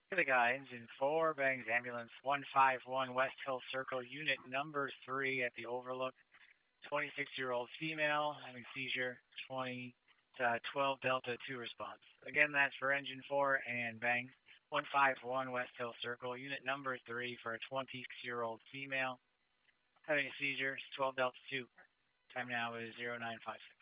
To the guy, engine 4, Bangs Ambulance 151 West Hill Circle, unit number 3 at the Overlook. 26-year-old female having seizure, 12 Delta 2 response. Again, that's for engine 4 and Bangs 151 West Hill Circle, unit number 3 for a 26-year-old female having a seizure, 12 Delta 2. Time now is 0956.